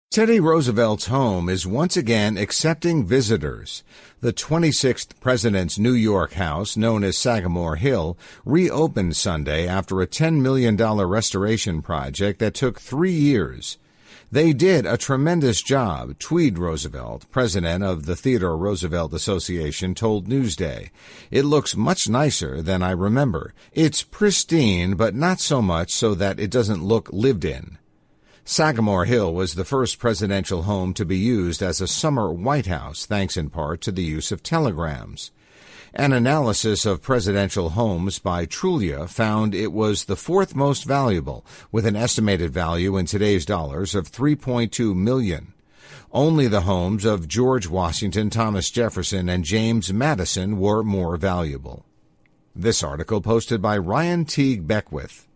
Teddy Roosevelt's home is once again accepting visitors. The 26th president's New York house, known as Sagamore Hill, reopened Sunday after a $10 million restoration project that took 3 years. They did a tremendous job, Tweed Roosevelt, president of the Theodore Roosevelt Association, told Newsday. It looks much nicer than I remember. It's pristine, but not so much so that it doesn't look lived in. Sagamore Hill was the first presidential home to be used as a summer White House, thanks in part to the use of telegrams. An analysis of presidential homes by Trulia found it was the fourth most valuable, with an estimated value in today's dollars of $3.2 million. Only the homes of George Washington, Thomas Jefferson, and James Madison were more valuable. This article posted by Ryan Teague Beckwith.